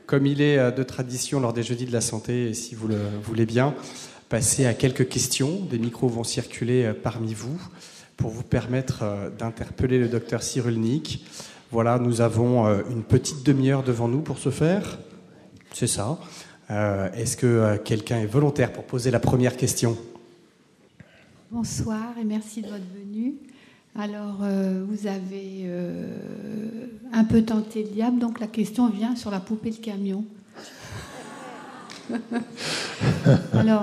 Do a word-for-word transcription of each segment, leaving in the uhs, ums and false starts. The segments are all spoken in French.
comme il est de tradition lors des Jeudis de la Santé, et si vous le voulez bien, passer à quelques questions. Des micros vont circuler parmi vous pour vous permettre d'interpeller le docteur Cyrulnik. Voilà, nous avons une petite demi-heure devant nous pour ce faire. C'est ça. Euh, est-ce que quelqu'un est volontaire pour poser la première question ? Bonsoir et merci de votre venue. Alors, euh, vous avez euh, un peu tenté le diable, donc la question vient sur la poupée de camion. Alors,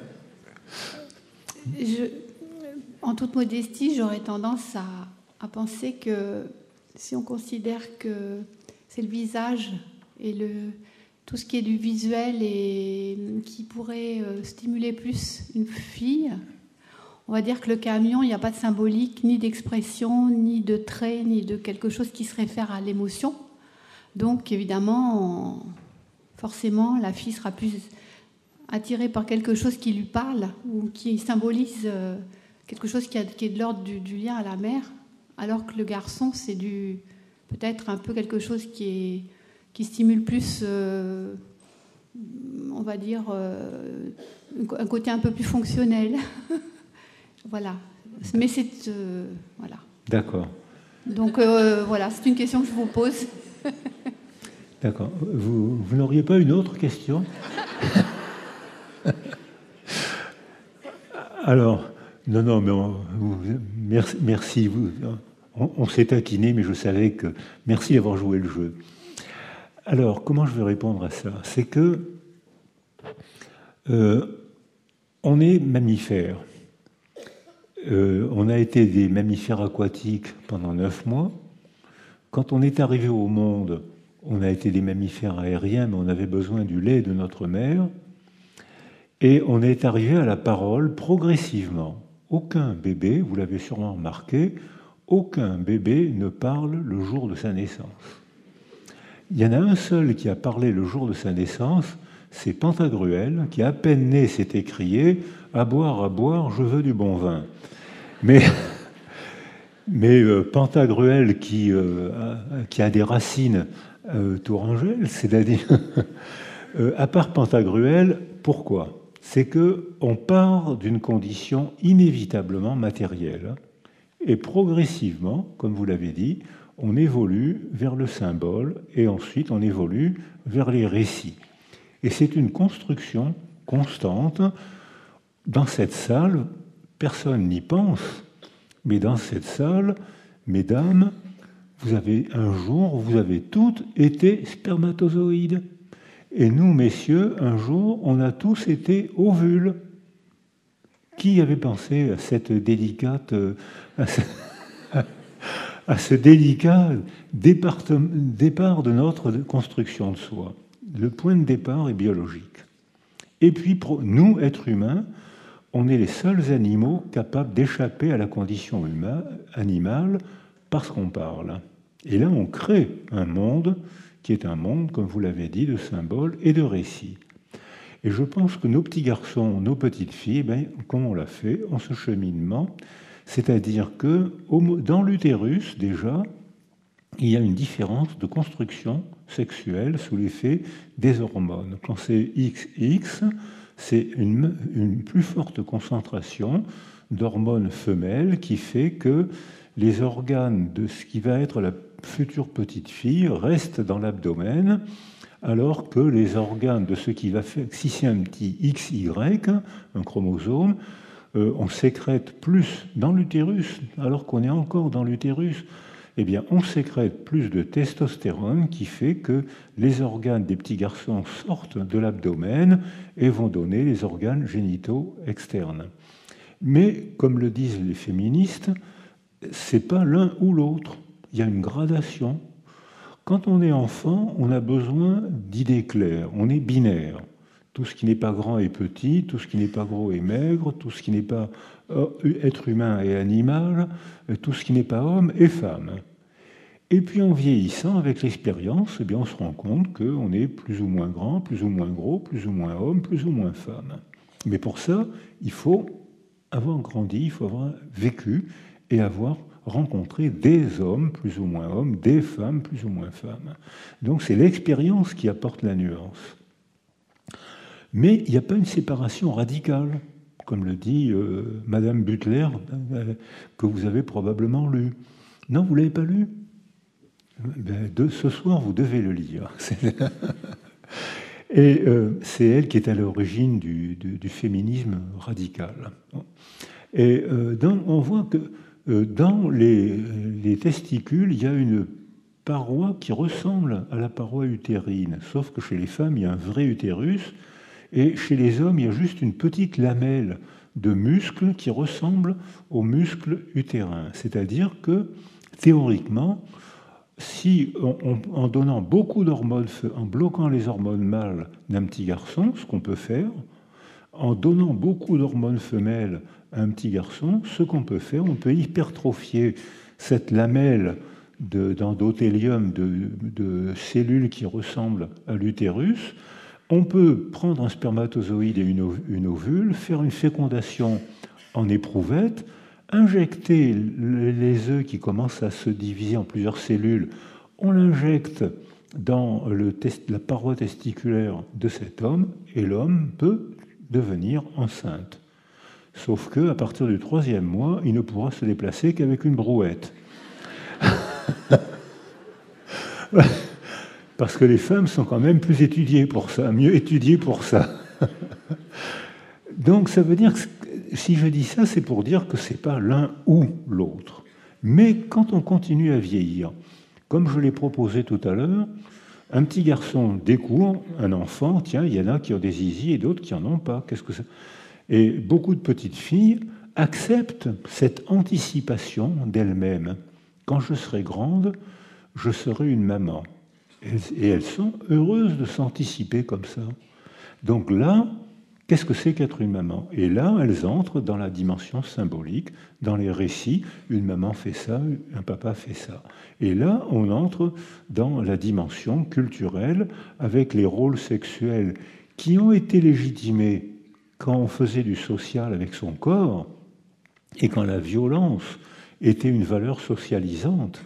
je, en toute modestie, j'aurais tendance à, à penser que si on considère que c'est le visage et le, tout ce qui est du visuel et qui pourrait euh, stimuler plus une fille, on va dire que le camion, il n'y a pas de symbolique, ni d'expression, ni de trait, ni de quelque chose qui se réfère à l'émotion. Donc, évidemment, forcément, la fille sera plus attirée par quelque chose qui lui parle ou qui symbolise quelque chose qui, a, qui est de l'ordre du, du lien à la mère, alors que le garçon, c'est du, peut-être un peu quelque chose qui, est, qui stimule plus, euh, on va dire, euh, un côté un peu plus fonctionnel. Voilà, mais c'est... Euh, voilà. D'accord. Donc, euh, voilà, c'est une question que je vous pose. D'accord. Vous, vous n'auriez pas une autre question ? Alors, non, non, mais on, vous, merci, merci. Vous, on, on s'est taquiné, mais je savais que... Merci d'avoir joué le jeu. Alors, comment je vais répondre à ça ? C'est que euh, on est mammifères. Euh, on a été des mammifères aquatiques pendant neuf mois. Quand on est arrivé au monde, on a été des mammifères aériens, mais on avait besoin du lait de notre mère. Et on est arrivé à la parole progressivement. Aucun bébé, vous l'avez sûrement remarqué, aucun bébé ne parle le jour de sa naissance. Il y en a un seul qui a parlé le jour de sa naissance, c'est Pantagruel, qui à peine né s'est écrié « À boire, à boire, je veux du bon vin ». Mais, mais euh, Pantagruel, qui, euh, a, qui a des racines euh, tourangelles, c'est-à-dire, euh, à part Pantagruel, pourquoi ? C'est qu'on part d'une condition inévitablement matérielle, et progressivement, comme vous l'avez dit, on évolue vers le symbole, et ensuite on évolue vers les récits. Et c'est une construction constante. Dans cette salle, personne n'y pense, mais dans cette salle, mesdames, vous avez un jour, vous avez toutes été spermatozoïdes. Et nous, messieurs, un jour, on a tous été ovules. Qui avait pensé à cette délicate, à ce, à ce délicat départ, départ de notre construction de soi ? Le point de départ est biologique. Et puis, nous, êtres humains, on est les seuls animaux capables d'échapper à la condition humaine, animale parce qu'on parle. Et là, on crée un monde qui est un monde, comme vous l'avez dit, de symboles et de récits. Et je pense que nos petits garçons, nos petites filles, ben, comme on l'a fait, en ce cheminement, c'est-à-dire que dans l'utérus, déjà, il y a une différence de construction sexuelle sous l'effet des hormones. Quand c'est X X, c'est une, une plus forte concentration d'hormones femelles qui fait que les organes de ce qui va être la future petite fille restent dans l'abdomen, alors que les organes de ce qui va faire, si c'est un petit X Y, un chromosome, euh, on sécrète plus dans l'utérus, alors qu'on est encore dans l'utérus. Eh bien, on sécrète plus de testostérone qui fait que les organes des petits garçons sortent de l'abdomen et vont donner les organes génitaux externes. Mais, comme le disent les féministes, c'est pas l'un ou l'autre. Il y a une gradation. Quand on est enfant, on a besoin d'idées claires. On est binaire. Tout ce qui n'est pas grand est petit, tout ce qui n'est pas gros est maigre, tout ce qui n'est pas être humain est animal, tout ce qui n'est pas homme est femme. Et puis en vieillissant, avec l'expérience, eh bien, on se rend compte qu'on est plus ou moins grand, plus ou moins gros, plus ou moins homme, plus ou moins femme. Mais pour ça, il faut avoir grandi, il faut avoir vécu et avoir rencontrer des hommes plus ou moins hommes, des femmes plus ou moins femmes. Donc c'est l'expérience qui apporte la nuance. Mais il n'y a pas une séparation radicale, comme le dit euh, Madame Butler, euh, que vous avez probablement lu. Non, vous ne l'avez pas lu? Ben, de, ce soir, vous devez le lire. Et euh, c'est elle qui est à l'origine du, du, du féminisme radical. Et euh, dans, on voit que euh, dans les, les testicules, il y a une paroi qui ressemble à la paroi utérine, sauf que chez les femmes, il y a un vrai utérus, et chez les hommes, il y a juste une petite lamelle de muscles qui ressemble aux muscles utérins. C'est-à-dire que, théoriquement, si on, on, en donnant beaucoup d'hormones, en bloquant les hormones mâles d'un petit garçon, ce qu'on peut faire, en donnant beaucoup d'hormones femelles à un petit garçon, ce qu'on peut faire, on peut hypertrophier cette lamelle d'endothélium, de, de, de cellules qui ressemblent à l'utérus. On peut prendre un spermatozoïde et une, une ovule, faire une fécondation en éprouvette, injecter les œufs qui commencent à se diviser en plusieurs cellules, on l'injecte dans le test, la paroi testiculaire de cet homme, et l'homme peut devenir enceinte. Sauf qu'à partir du troisième mois, il ne pourra se déplacer qu'avec une brouette. Parce que les femmes sont quand même plus étudiées pour ça, mieux étudiées pour ça. Donc ça veut dire que si je dis ça, c'est pour dire que ce n'est pas l'un ou l'autre. Mais quand on continue à vieillir, comme je l'ai proposé tout à l'heure, un petit garçon découvre, un enfant, tiens, il y en a qui ont des zizi et d'autres qui n'en ont pas. Qu'est-ce que c'est ? Et beaucoup de petites filles acceptent cette anticipation d'elles-mêmes. Quand je serai grande, je serai une maman. Et elles sont heureuses de s'anticiper comme ça. Donc là, qu'est-ce que c'est qu'être une maman? Et là, elles entrent dans la dimension symbolique, dans les récits. Une maman fait ça, un papa fait ça. Et là, on entre dans la dimension culturelle avec les rôles sexuels qui ont été légitimés quand on faisait du social avec son corps et quand la violence était une valeur socialisante.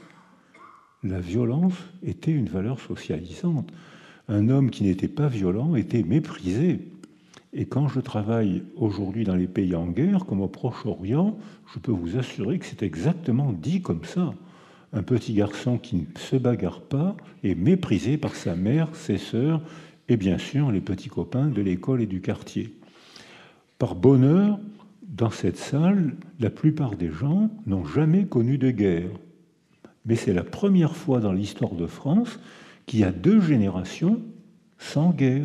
La violence était une valeur socialisante. Un homme qui n'était pas violent était méprisé. Et quand je travaille aujourd'hui dans les pays en guerre, comme au Proche-Orient, je peux vous assurer que c'est exactement dit comme ça. Un petit garçon qui ne se bagarre pas est méprisé par sa mère, ses sœurs et bien sûr les petits copains de l'école et du quartier. Par bonheur, dans cette salle, la plupart des gens n'ont jamais connu de guerre. Mais c'est la première fois dans l'histoire de France qu'il y a deux générations sans guerre.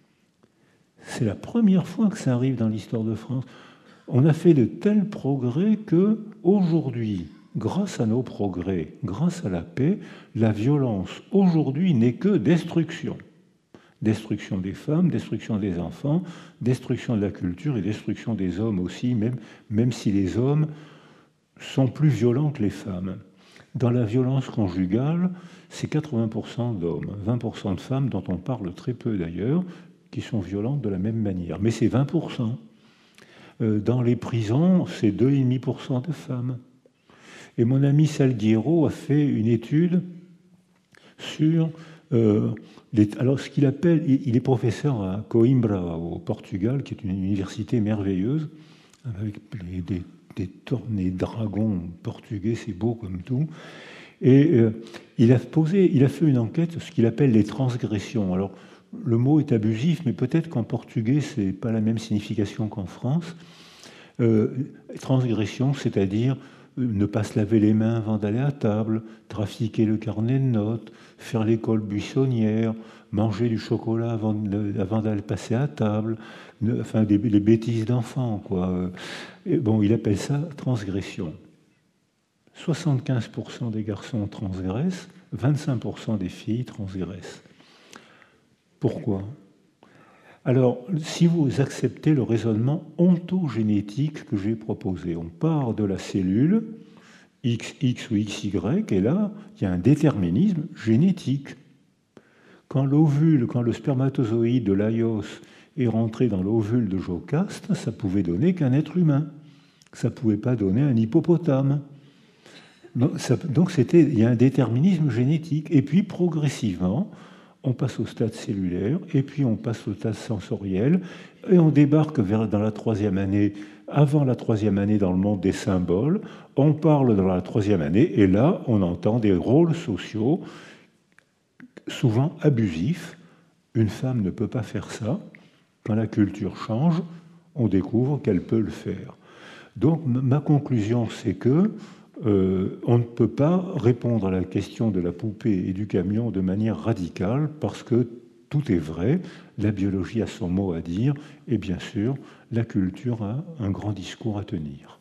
C'est la première fois que ça arrive dans l'histoire de France. On a fait de tels progrès que, aujourd'hui, grâce à nos progrès, grâce à la paix, la violence, aujourd'hui, n'est que destruction. Destruction des femmes, destruction des enfants, destruction de la culture et destruction des hommes aussi, même, même si les hommes sont plus violents que les femmes. Dans la violence conjugale, c'est quatre-vingts pour cent d'hommes, vingt pour cent de femmes, dont on parle très peu d'ailleurs, qui sont violentes de la même manière. Mais c'est vingt pour cent. Dans les prisons, c'est deux virgule cinq pour cent de femmes. Et mon ami Salgueiro a fait une étude sur... Euh, les, alors, ce qu'il appelle... Il est professeur à Coimbra, au Portugal, qui est une université merveilleuse, avec les, des, des tornés dragons portugais, c'est beau comme tout. Et euh, il a posé, il a fait une enquête sur ce qu'il appelle les transgressions. Alors, le mot est abusif, mais peut-être qu'en portugais, ce n'est pas la même signification qu'en France. Euh, transgression, c'est-à-dire ne pas se laver les mains avant d'aller à table, trafiquer le carnet de notes, faire l'école buissonnière, manger du chocolat avant, avant d'aller passer à table, ne, enfin des, des bêtises d'enfants, quoi. Et bon, il appelle ça transgression. soixante-quinze pour cent des garçons transgressent, vingt-cinq pour cent des filles transgressent. Pourquoi ? Alors, si vous acceptez le raisonnement ontogénétique que j'ai proposé, on part de la cellule X X ou X Y, et là, il y a un déterminisme génétique. Quand l'ovule, quand le spermatozoïde de Laios est rentré dans l'ovule de Jocaste, ça pouvait donner qu'un être humain. Ça ne pouvait pas donner un hippopotame. Donc, ça, donc c'était, il y a un déterminisme génétique. Et puis, progressivement, on passe au stade cellulaire, et puis on passe au stade sensoriel, et on débarque vers, dans la troisième année, avant la troisième année dans le monde des symboles, on parle dans la troisième année, et là, on entend des rôles sociaux, souvent abusifs. Une femme ne peut pas faire ça. Quand la culture change, on découvre qu'elle peut le faire. Donc, ma conclusion, c'est que euh, on ne peut pas répondre à la question de la poupée et du camion de manière radicale, parce que tout est vrai, la biologie a son mot à dire, et bien sûr, la culture a un grand discours à tenir.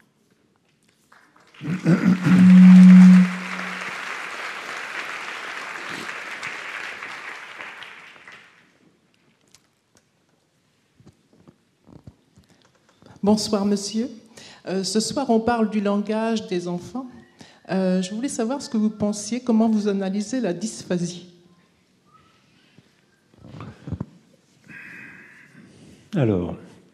Bonsoir, monsieur. Euh, ce soir, on parle du langage des enfants. Euh, je voulais savoir ce que vous pensiez, comment vous analysez la dysphasie. Alors,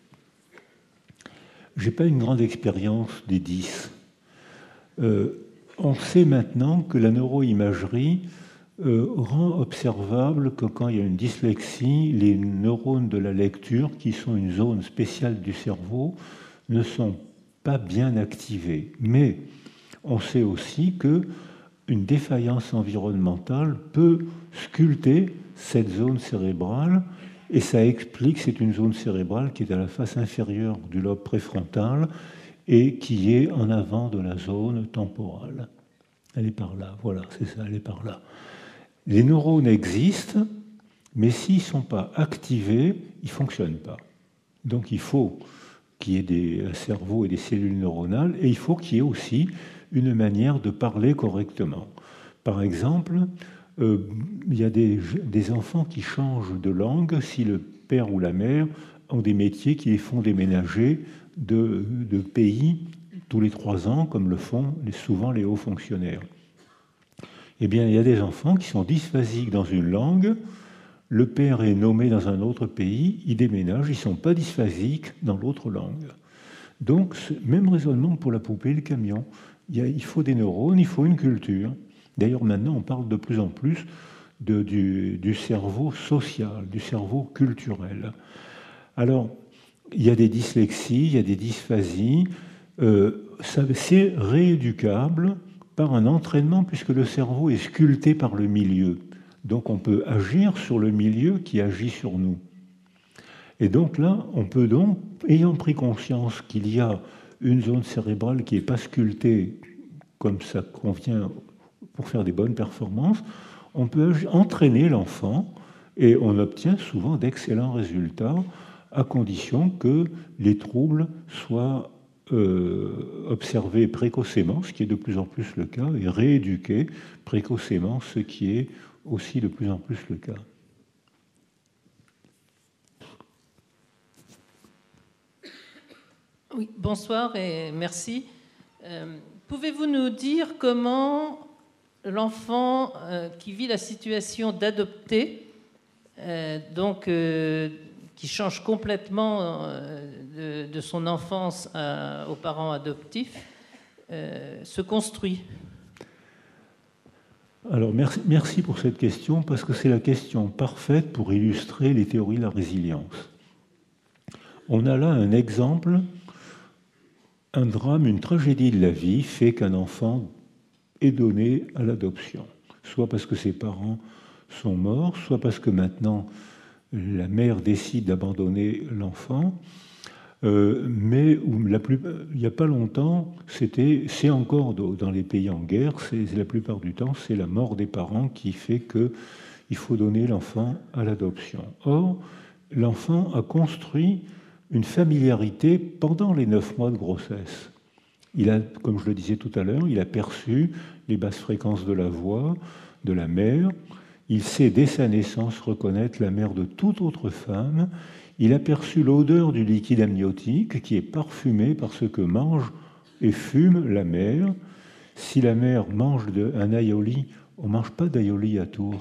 je n'ai pas une grande expérience des dys. Euh, on sait maintenant que la neuroimagerie euh, rend observable que quand il y a une dyslexie, les neurones de la lecture, qui sont une zone spéciale du cerveau, ne sont pas bien activés. Mais on sait aussi qu'une défaillance environnementale peut sculpter cette zone cérébrale, et ça explique, c'est une zone cérébrale qui est à la face inférieure du lobe préfrontal et qui est en avant de la zone temporale. Elle est par là, voilà, c'est ça, elle est par là. Les neurones existent, mais s'ils ne sont pas activés, ils ne fonctionnent pas. Donc il faut qu'il y ait des cerveaux et des cellules neuronales, et il faut qu'il y ait aussi une manière de parler correctement. Par exemple, euh, il y a des, des enfants qui changent de langue si le père ou la mère ont des métiers qui les font déménager de, de pays tous les trois ans, comme le font souvent les hauts fonctionnaires. Eh bien, il y a des enfants qui sont dysphasiques dans une langue, le père est nommé dans un autre pays, ils déménagent, ils ne sont pas dysphasiques dans l'autre langue. Donc, même raisonnement pour la poupée et le camion. Il, y a, il faut des neurones, il faut une culture. D'ailleurs, maintenant, on parle de plus en plus de, du, du cerveau social, du cerveau culturel. Alors, il y a des dyslexies, il y a des dysphasies. Euh, ça, c'est rééducable par un entraînement, puisque le cerveau est sculpté par le milieu. Donc on peut agir sur le milieu qui agit sur nous. Et donc là, on peut donc, ayant pris conscience qu'il y a une zone cérébrale qui n'est pas sculptée comme ça convient pour faire des bonnes performances, on peut entraîner l'enfant et on obtient souvent d'excellents résultats à condition que les troubles soient euh, observés précocement, ce qui est de plus en plus le cas, et rééduqués précocement, ce qui est aussi de plus en plus le cas. Oui, bonsoir et merci. Euh, pouvez-vous nous dire comment l'enfant euh, qui vit la situation d'adopter, euh, donc euh, qui change complètement euh, de, de son enfance à, aux parents adoptifs, euh, se construit ? Alors, merci, merci pour cette question, parce que c'est la question parfaite pour illustrer les théories de la résilience. On a là un exemple, un drame, une tragédie de la vie fait qu'un enfant est donné à l'adoption, soit parce que ses parents sont morts, soit parce que maintenant la mère décide d'abandonner l'enfant. Euh, mais la plus, il n'y a pas longtemps, c'était, c'est encore dans les pays en guerre, c'est, la plupart du temps, c'est la mort des parents qui fait qu'il faut donner l'enfant à l'adoption. Or, l'enfant a construit une familiarité pendant les neuf mois de grossesse. Il a, comme je le disais tout à l'heure, il a perçu les basses fréquences de la voix de la mère. Il sait dès sa naissance reconnaître la mère de toute autre femme. Il a perçu l'odeur du liquide amniotique qui est parfumé par ce que mange et fume la mère. Si la mère mange de, un aioli, on ne mange pas d'aioli à Tours.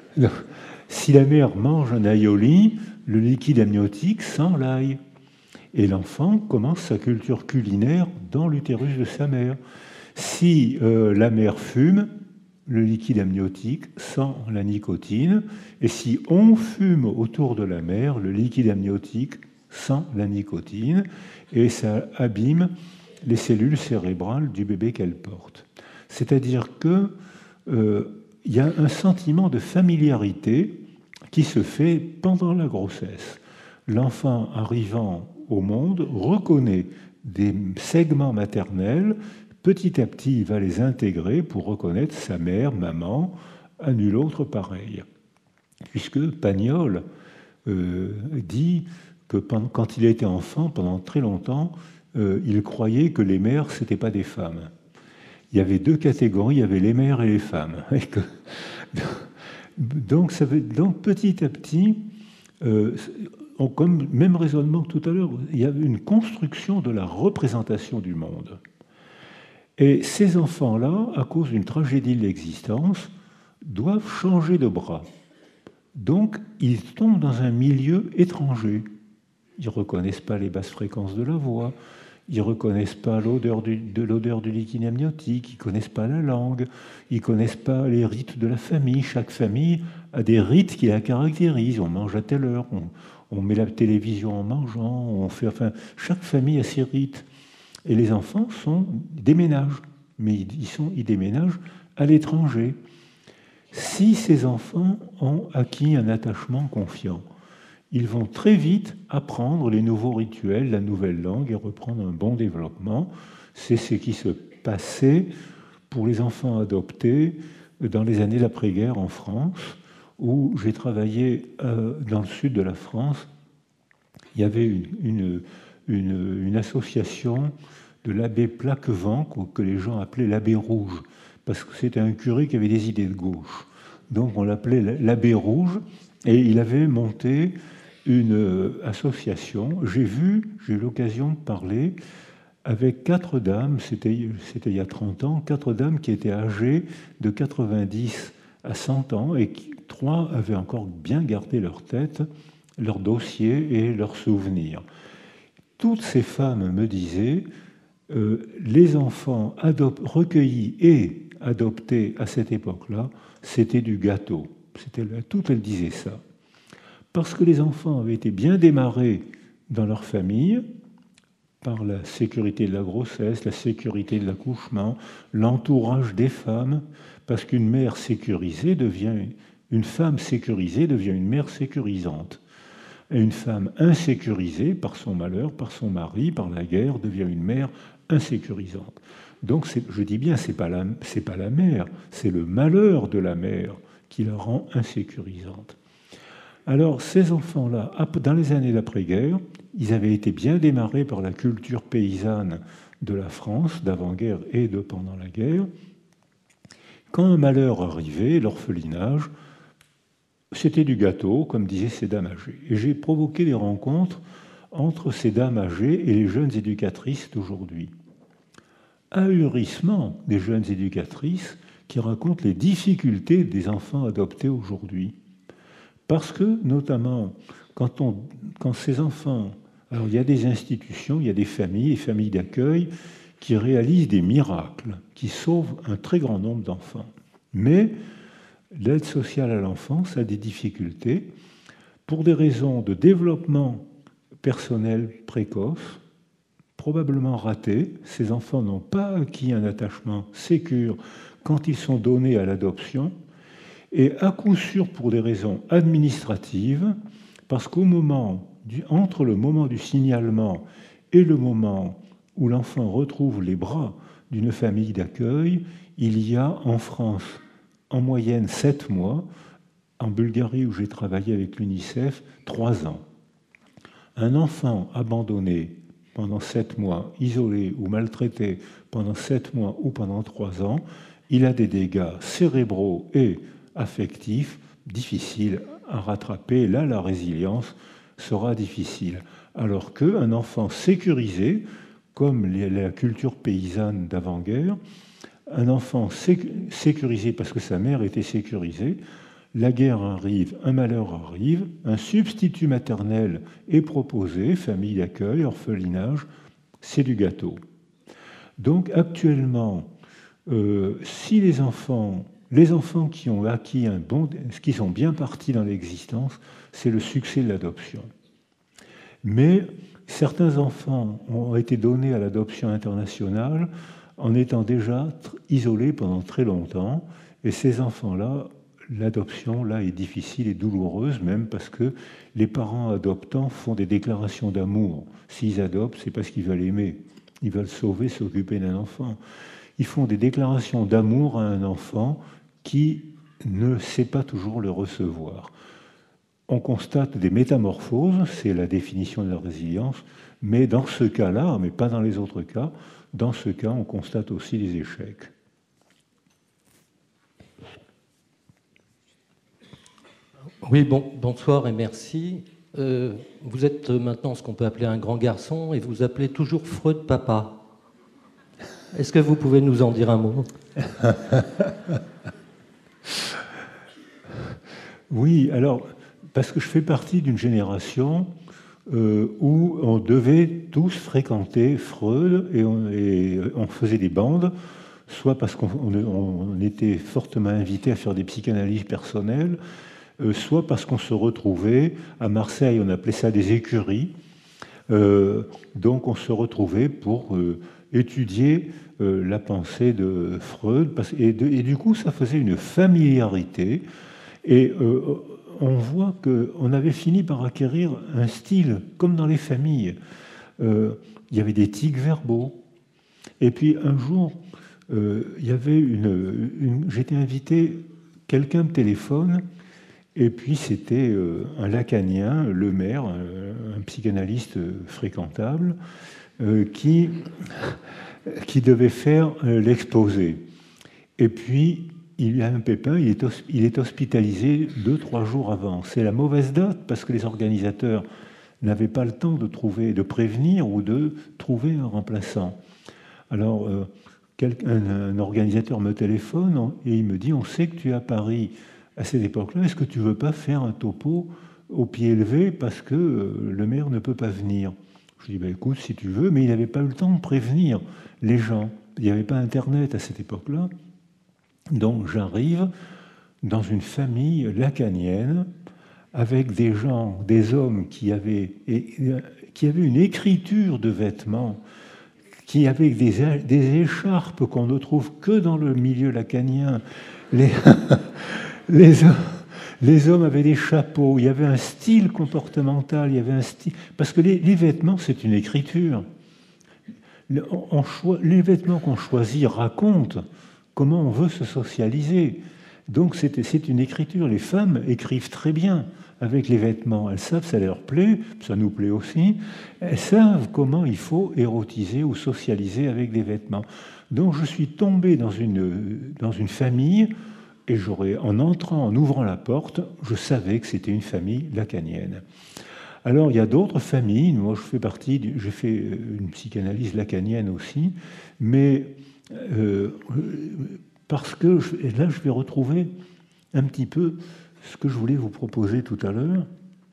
Si la mère mange un aioli, le liquide amniotique sent l'ail. Et l'enfant commence sa culture culinaire dans l'utérus de sa mère. Si euh, la mère fume, le liquide amniotique sent la nicotine. Et si on fume autour de la mère, le liquide amniotique sent la nicotine. Et ça abîme les cellules cérébrales du bébé qu'elle porte. C'est-à-dire qu'il euh, y a un sentiment de familiarité qui se fait pendant la grossesse. L'enfant arrivant au monde reconnaît des segments maternels. Petit à petit, il va les intégrer pour reconnaître sa mère, maman, à nul autre pareil. Puisque Pagnol euh, dit que pendant, quand il était enfant, pendant très longtemps, euh, il croyait que les mères, ce n'étaient pas des femmes. Il y avait deux catégories, il y avait les mères et les femmes. Et que, donc, ça veut, donc, petit à petit, euh, on, comme même raisonnement que tout à l'heure, il y a une construction de la représentation du monde. Et ces enfants-là, à cause d'une tragédie de l'existence, doivent changer de bras. Donc, ils tombent dans un milieu étranger. Ils ne reconnaissent pas les basses fréquences de la voix, ils ne reconnaissent pas l'odeur du, de l'odeur du liquide amniotique, ils ne connaissent pas la langue, ils ne connaissent pas les rites de la famille. Chaque famille a des rites qui la caractérisent. On mange à telle heure, on, on met la télévision en mangeant, on fait, enfin, chaque famille a ses rites. Et les enfants sont, déménagent, mais ils, sont, ils déménagent à l'étranger. Si ces enfants ont acquis un attachement confiant, ils vont très vite apprendre les nouveaux rituels, la nouvelle langue et reprendre un bon développement. C'est ce qui se passait pour les enfants adoptés dans les années d'après-guerre en France, où j'ai travaillé euh, dans le sud de la France. Il y avait une... une Une, une association de l'abbé Plaquevent, que les gens appelaient l'abbé rouge, parce que c'était un curé qui avait des idées de gauche. Donc on l'appelait l'abbé rouge, et il avait monté une association. J'ai vu, j'ai eu l'occasion de parler avec quatre dames, c'était, c'était il y a trente ans, quatre dames qui étaient âgées de quatre-vingt-dix à cent ans, et qui, trois avaient encore bien gardé leur tête, leur dossier et leurs souvenirs. Toutes ces femmes me disaient euh, les enfants adop- recueillis et adoptés à cette époque-là, c'était du gâteau. C'était, toutes elles disaient ça. Parce que les enfants avaient été bien démarrés dans leur famille, par la sécurité de la grossesse, la sécurité de l'accouchement, l'entourage des femmes, parce qu'une mère sécurisée devient, une femme sécurisée devient une mère sécurisante. Et une femme insécurisée par son malheur, par son mari, par la guerre, devient une mère insécurisante. Donc, c'est, je dis bien, ce n'est pas, pas la mère, c'est le malheur de la mère qui la rend insécurisante. Alors, ces enfants-là, dans les années d'après-guerre, ils avaient été bien démarrés par la culture paysanne de la France, d'avant-guerre et de pendant la guerre. Quand un malheur arrivait, l'orphelinage, c'était du gâteau, comme disaient ces dames âgées. Et j'ai provoqué des rencontres entre ces dames âgées et les jeunes éducatrices d'aujourd'hui. Ahurissement des jeunes éducatrices qui racontent les difficultés des enfants adoptés aujourd'hui. Parce que, notamment, quand, on, quand ces enfants... Alors, il y a des institutions, il y a des familles, des familles d'accueil qui réalisent des miracles, qui sauvent un très grand nombre d'enfants. Mais l'aide sociale à l'enfance a des difficultés pour des raisons de développement personnel précoce, probablement raté. Ces enfants n'ont pas acquis un attachement sécure quand ils sont donnés à l'adoption, et à coup sûr pour des raisons administratives, parce qu'au moment du, entre le moment du signalement et le moment où l'enfant retrouve les bras d'une famille d'accueil, il y a en France en moyenne sept mois, en Bulgarie où j'ai travaillé avec l'UNICEF, trois ans. Un enfant abandonné pendant sept mois, isolé ou maltraité pendant sept mois ou pendant trois ans, il a des dégâts cérébraux et affectifs difficiles à rattraper. Là, la résilience sera difficile. Alors qu'un enfant sécurisé, comme la culture paysanne d'avant-guerre, un enfant sécurisé parce que sa mère était sécurisée, la guerre arrive, un malheur arrive, un substitut maternel est proposé, famille d'accueil, orphelinage, c'est du gâteau. Donc actuellement, euh, si les enfants, les enfants qui ont acquis un bon, qui sont bien partis dans l'existence, c'est le succès de l'adoption. Mais certains enfants ont été donnés à l'adoption internationale en étant déjà isolés pendant très longtemps, et ces enfants-là, l'adoption là est difficile et douloureuse, même parce que les parents adoptants font des déclarations d'amour. S'ils adoptent, c'est parce qu'ils veulent aimer. Ils veulent sauver, s'occuper d'un enfant. Ils font des déclarations d'amour à un enfant qui ne sait pas toujours le recevoir. On constate des métamorphoses, c'est la définition de la résilience, mais dans ce cas-là, mais pas dans les autres cas, dans ce cas, on constate aussi des échecs. Oui, bon, bonsoir et merci. Euh, vous êtes maintenant ce qu'on peut appeler un grand garçon et vous appelez toujours Freud papa. Est-ce que vous pouvez nous en dire un mot? Oui, alors, parce que je fais partie d'une génération euh, où on devait tous fréquenter Freud et on, et on faisait des bandes, soit parce qu'on on était fortement invité à faire des psychanalyses personnelles, euh, soit parce qu'on se retrouvait à Marseille, on appelait ça des écuries, euh, donc on se retrouvait pour euh, étudier euh, la pensée de Freud, parce, et, de, et du coup ça faisait une familiarité, et euh, on voit qu'on avait fini par acquérir un style, comme dans les familles. Euh, il y avait des tics verbaux. Et puis un jour, euh, il y avait une, une j'étais invité, quelqu'un me téléphone, et puis c'était euh, un lacanien, le maire, un, un psychanalyste fréquentable, euh, qui, qui devait faire euh, l'exposé. Et puis, il a un pépin, il est, il est hospitalisé deux, trois jours avant. C'est la mauvaise date parce que les organisateurs n'avaient pas le temps de trouver, de prévenir ou de trouver un remplaçant. Alors, euh, quelqu'un, un organisateur me téléphone et il me dit « On sait que tu es à Paris à cette époque-là, est-ce que tu ne veux pas faire un topo au pied élevé parce que euh, le maire ne peut pas venir ?» Je dis bah, « Écoute, si tu veux », mais il n'avait pas eu le temps de prévenir les gens. Il n'y avait pas Internet à cette époque-là. Donc j'arrive dans une famille lacanienne avec des gens, des hommes qui avaient, et, qui avaient une écriture de vêtements, qui avaient des, des écharpes qu'on ne trouve que dans le milieu lacanien. Les, les, les hommes avaient des chapeaux, il y avait un style comportemental, il y avait un style... Parce que les, les vêtements, c'est une écriture. On, on, les vêtements qu'on choisit racontent comment on veut se socialiser. Donc c'est, c'est une écriture. Les femmes écrivent très bien avec les vêtements. Elles savent, ça leur plaît, ça nous plaît aussi. Elles savent comment il faut érotiser ou socialiser avec des vêtements. Donc je suis tombé dans une, dans une famille et j'aurais, en entrant, en ouvrant la porte, je savais que c'était une famille lacanienne. Alors il y a d'autres familles. Moi je fais partie, du, j'ai fait une psychanalyse lacanienne aussi, mais Euh, parce que je, là, je vais retrouver un petit peu ce que je voulais vous proposer tout à l'heure.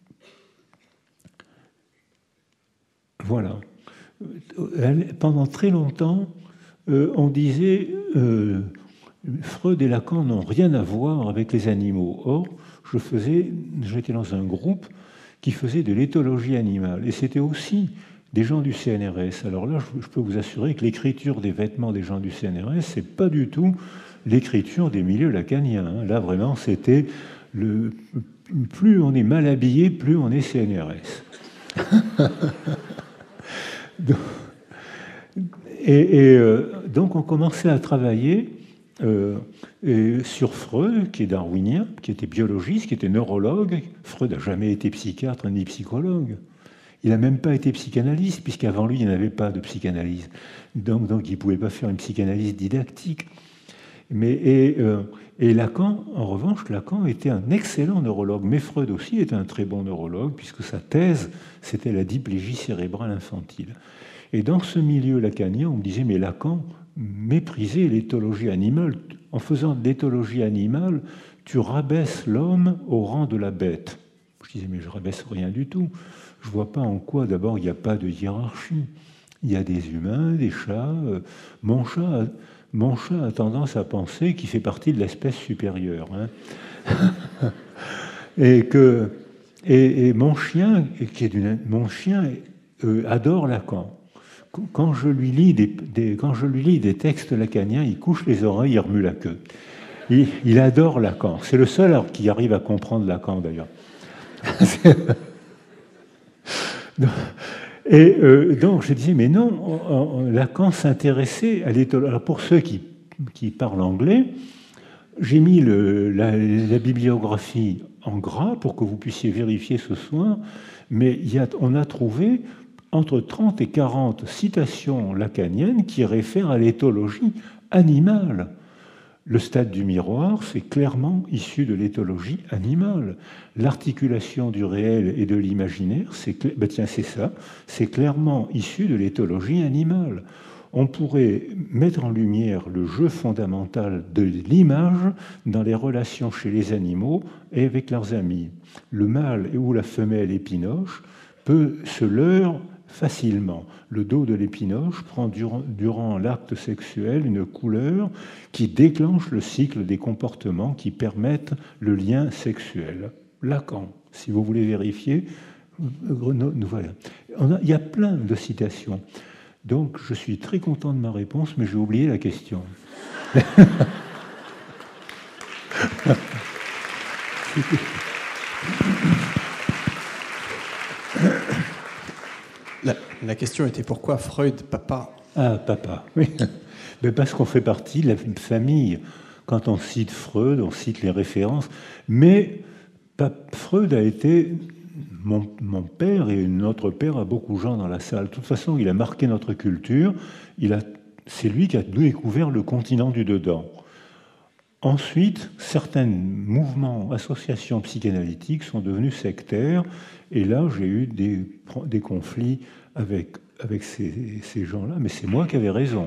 Voilà. Pendant très longtemps, euh, on disait euh, Freud et Lacan n'ont rien à voir avec les animaux. Or, je faisais, j'étais dans un groupe qui faisait de l'éthologie animale, et c'était aussi des gens du C N R S. Alors là, je peux vous assurer que l'écriture des vêtements des gens du C N R S, c'est pas du tout l'écriture des milieux lacaniens. Là, vraiment, c'était le plus on est mal habillé, plus on est C N R S. et, et euh, donc, on commençait à travailler euh, et sur Freud, qui est darwinien, qui était biologiste, qui était neurologue. Freud n'a jamais été psychiatre ni psychologue. Il n'a même pas été psychanalyste, puisqu'avant lui, il n'y avait pas de psychanalyse. Donc, donc il ne pouvait pas faire une psychanalyse didactique. Mais, et, euh, et Lacan, en revanche, Lacan était un excellent neurologue. Mais Freud aussi était un très bon neurologue, puisque sa thèse, c'était la diplégie cérébrale infantile. Et dans ce milieu lacanien, on me disait, mais Lacan méprisait l'éthologie animale. En faisant de l'éthologie animale, tu rabaisses l'homme au rang de la bête. Je disais, mais je rabaisse rien du tout. Je ne vois pas en quoi, d'abord, il n'y a pas de hiérarchie. Il y a des humains, des chats. Mon chat, mon chat a tendance à penser qu'il fait partie de l'espèce supérieure. Hein. et, que, et, et mon chien, qui est d'une, mon chien euh, adore Lacan. Quand je, lui lis des, des, quand je lui lis des textes lacaniens, il couche les oreilles, il remue la queue. Il, il adore Lacan. C'est le seul qui arrive à comprendre Lacan, d'ailleurs. Et euh, donc, je disais, mais non, on, on, Lacan s'intéressait à l'éthologie. Alors, pour ceux qui, qui parlent anglais, j'ai mis le, la, la bibliographie en gras pour que vous puissiez vérifier ce soir, mais il y a, on a trouvé entre trente et quarante citations lacaniennes qui réfèrent à l'éthologie animale. Le stade du miroir, c'est clairement issu de l'éthologie animale. L'articulation du réel et de l'imaginaire, c'est ben tiens, c'est ça, c'est clairement issu de l'éthologie animale. On pourrait mettre en lumière le jeu fondamental de l'image dans les relations chez les animaux et avec leurs amis. Le mâle ou la femelle épinoche peut se leurrer facilement. Le dos de l'épinoche prend durant, durant l'acte sexuel une couleur qui déclenche le cycle des comportements qui permettent le lien sexuel. Lacan, si vous voulez vérifier, voilà. On a, il y a plein de citations. Donc, je suis très content de ma réponse, mais j'ai oublié la question. La, la question était pourquoi Freud, papa? Ah, papa, oui. Mais parce qu'on fait partie de la famille. Quand on cite Freud, on cite les références. Mais Freud a été mon, mon père et notre père a beaucoup de gens dans la salle. De toute façon, il a marqué notre culture. Il a, c'est lui qui a découvert le continent du dedans. Ensuite, certains mouvements, associations psychanalytiques sont devenus sectaires. Et là, j'ai eu des, des conflits avec, avec ces, ces gens-là. Mais c'est moi qui avais raison.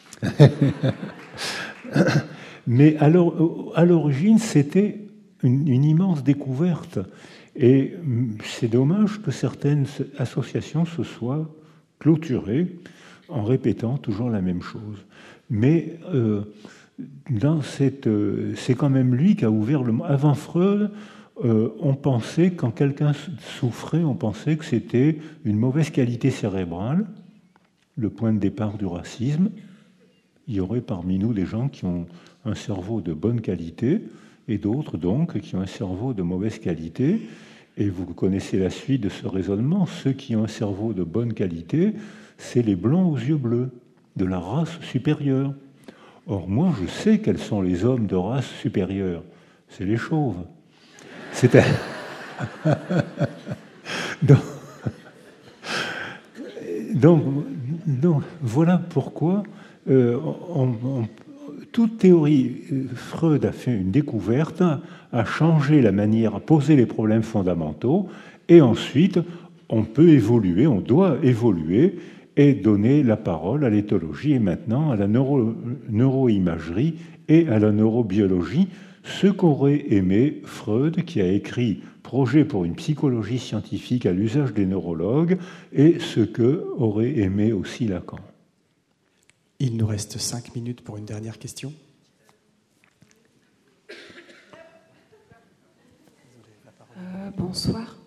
Mais alors, à l'origine, c'était une, une immense découverte. Et c'est dommage que certaines associations se soient clôturées en répétant toujours la même chose. Mais euh, dans cette, euh, c'est quand même lui qui a ouvert le... Avant Freud, euh, on pensait, quand quelqu'un souffrait, on pensait que c'était une mauvaise qualité cérébrale, le point de départ du racisme. Il y aurait parmi nous des gens qui ont un cerveau de bonne qualité et d'autres donc qui ont un cerveau de mauvaise qualité. Et vous connaissez la suite de ce raisonnement. Ceux qui ont un cerveau de bonne qualité, c'est les blancs aux yeux bleus, de la race supérieure. Or, moi, je sais quels sont les hommes de race supérieure. C'est les chauves. C'est un... donc, donc, donc, voilà pourquoi euh, on, on, toute théorie, Freud a fait une découverte, a changé la manière, a posé les problèmes fondamentaux, et ensuite, on peut évoluer, on doit évoluer et donner la parole à l'éthologie et maintenant à la neuro, neuroimagerie et à la neurobiologie, ce qu'aurait aimé Freud, qui a écrit Projet pour une psychologie scientifique à l'usage des neurologues, et ce que aurait aimé aussi Lacan. Il nous reste cinq minutes pour une dernière question. Euh, bonsoir.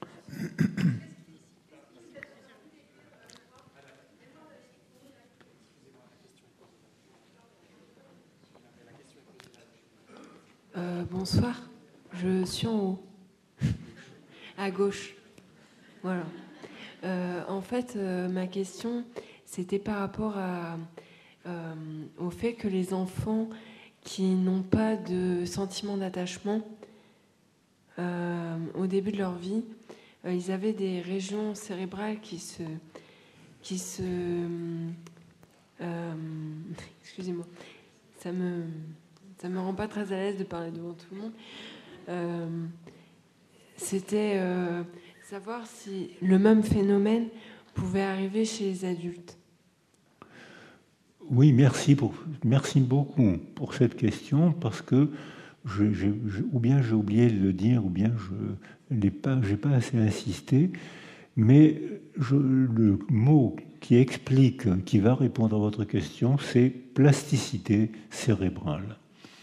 Euh, bonsoir. Je suis en haut, à gauche. Voilà. Euh, en fait, euh, ma question, c'était par rapport à, euh, au fait que les enfants qui n'ont pas de sentiment d'attachement, euh, au début de leur vie, euh, ils avaient des régions cérébrales qui se... Qui se euh, excusez-moi, ça me, ça me rend pas très à l'aise de parler devant tout le monde. Euh, c'était euh, savoir si le même phénomène pouvait arriver chez les adultes. Oui, merci, pour, merci beaucoup pour cette question, parce que je, je, je, ou bien j'ai oublié de le dire, ou bien je n'ai pas, j'ai pas assez insisté, mais je, le mot qui explique, qui va répondre à votre question, c'est plasticité cérébrale.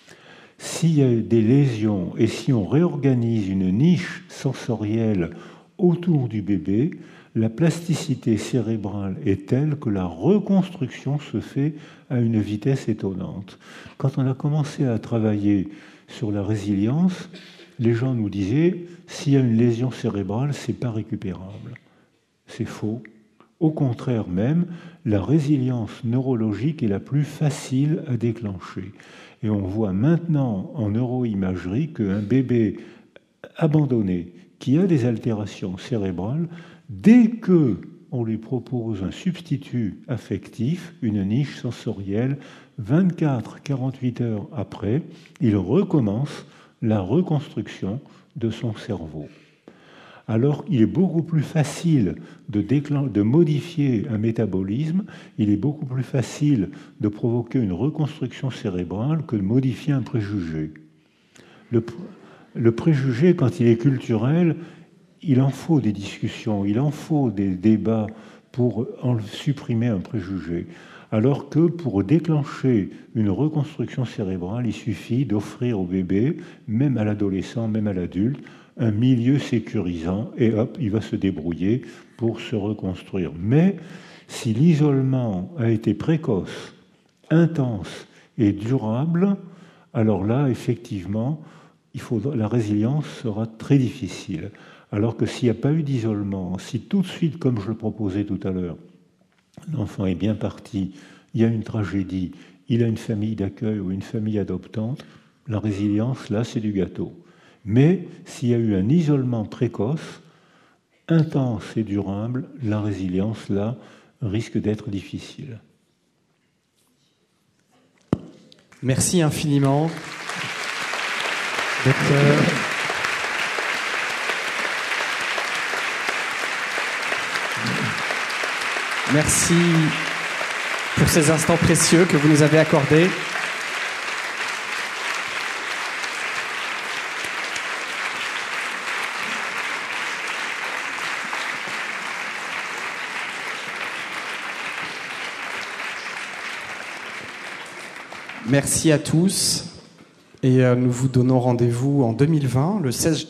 S'il y a des lésions et si on réorganise une niche sensorielle autour du bébé, la plasticité cérébrale est telle que la reconstruction se fait à une vitesse étonnante. Quand on a commencé à travailler sur la résilience, les gens nous disaient « s'il y a une lésion cérébrale, ce n'est pas récupérable ». C'est faux. Au contraire même, la résilience neurologique est la plus facile à déclencher. Et on voit maintenant en neuroimagerie qu'un bébé abandonné qui a des altérations cérébrales, dès qu'on lui propose un substitut affectif, une niche sensorielle, vingt-quatre à quarante-huit heures après, il recommence la reconstruction de son cerveau. Alors, il est beaucoup plus facile de, déclen- de modifier un métabolisme, il est beaucoup plus facile de provoquer une reconstruction cérébrale que de modifier un préjugé. Le, pr- le préjugé, quand il est culturel, il en faut des discussions, il en faut des débats pour en supprimer un préjugé. Alors que pour déclencher une reconstruction cérébrale, il suffit d'offrir au bébé, même à l'adolescent, même à l'adulte, un milieu sécurisant et hop, il va se débrouiller pour se reconstruire. Mais si l'isolement a été précoce, intense et durable, alors là, effectivement, il faudra, la résilience sera très difficile. Alors que s'il n'y a pas eu d'isolement, si tout de suite, comme je le proposais tout à l'heure, l'enfant est bien parti, il y a une tragédie, il a une famille d'accueil ou une famille adoptante, la résilience, là, c'est du gâteau. Mais s'il y a eu un isolement précoce, intense et durable, la résilience, là, risque d'être difficile. Merci infiniment, docteur. Merci pour ces instants précieux que vous nous avez accordés. Merci à tous et euh, nous vous donnons rendez-vous en deux mille vingt, le seize...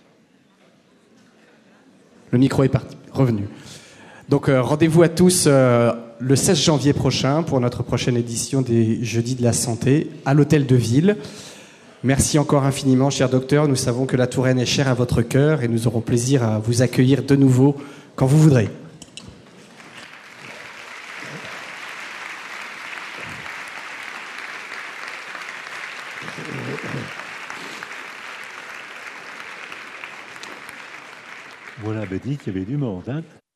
Le micro est parti, revenu. Donc euh, rendez-vous à tous euh, le seize janvier prochain pour notre prochaine édition des Jeudis de la Santé à l'Hôtel de Ville. Merci encore infiniment, cher docteur. Nous savons que la Touraine est chère à votre cœur et nous aurons plaisir à vous accueillir de nouveau quand vous voudrez. Voilà, ben dites, il y avait du monde, hein.